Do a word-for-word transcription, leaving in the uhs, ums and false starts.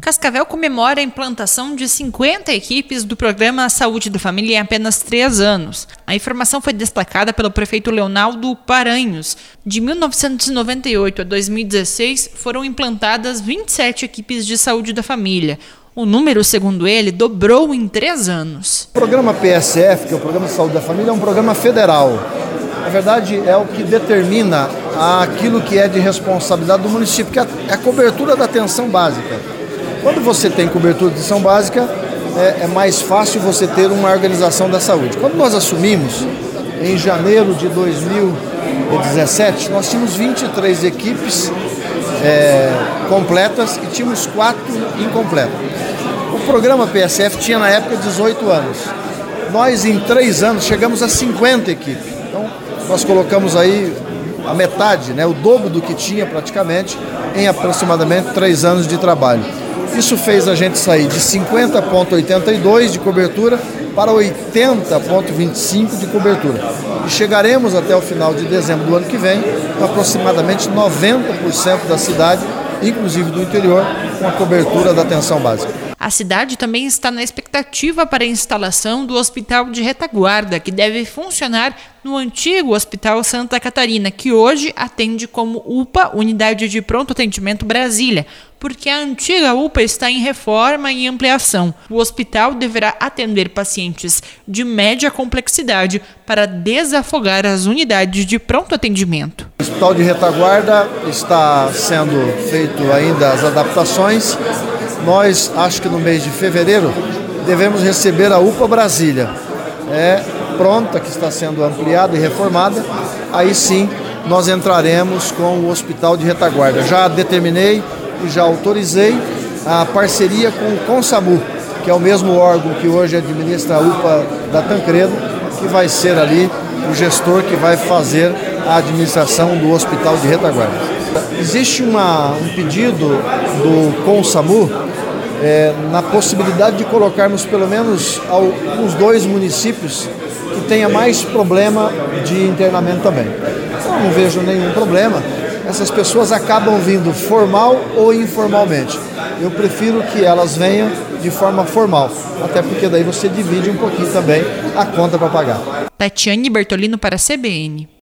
Cascavel comemora a implantação de cinquenta equipes do programa Saúde da Família em apenas três anos. A informação foi destacada pelo prefeito Leonardo Paranhos. De mil novecentos e noventa e oito a dois mil e dezesseis, foram implantadas vinte e sete equipes de saúde da família. O número, segundo ele, dobrou em três anos. O programa P S F, que é o Programa de Saúde da Família, é um programa federal. Na verdade, é o que determina aquilo que é de responsabilidade do município, que é a cobertura da atenção básica. Quando você tem cobertura de atenção básica, é, é mais fácil você ter uma organização da saúde. Quando nós assumimos, em janeiro de dois mil e dezessete, nós tínhamos vinte e três equipes é, completas e tínhamos quatro incompletas. O programa P S F tinha na época dezoito anos. Nós, em três anos, chegamos a cinquenta equipes. Então, nós colocamos aí a metade, né, o dobro do que tinha praticamente, em aproximadamente três anos de trabalho. Isso fez a gente sair de cinquenta vírgula oitenta e dois de cobertura para oitenta vírgula vinte e cinco de cobertura. E chegaremos até o final de dezembro do ano que vem com aproximadamente noventa por cento da cidade, inclusive do interior, com a cobertura da atenção básica. A cidade também está na expectativa para a instalação do Hospital de Retaguarda, que deve funcionar no antigo Hospital Santa Catarina, que hoje atende como U P A, Unidade de Pronto Atendimento Brasília, porque a antiga U P A está em reforma e ampliação. O hospital deverá atender pacientes de média complexidade para desafogar as unidades de pronto atendimento. O Hospital de Retaguarda está sendo feito ainda as adaptações. Nós, acho que no mês de fevereiro, devemos receber a U P A Brasília. É pronta, que está sendo ampliada e reformada. Aí sim, nós entraremos com o Hospital de Retaguarda. Já determinei e já autorizei a parceria com o CONSAMU, que é o mesmo órgão que hoje administra a U P A da Tancredo, que vai ser ali o gestor que vai fazer a administração do Hospital de Retaguarda. Existe uma, um pedido do CONSAMU é, na possibilidade de colocarmos pelo menos alguns dois municípios que tenha mais problema de internamento também. Eu não vejo nenhum problema. Essas pessoas acabam vindo formal ou informalmente. Eu prefiro que elas venham de forma formal, até porque daí você divide um pouquinho também a conta para pagar. Tatiane Bertolino para a C B N.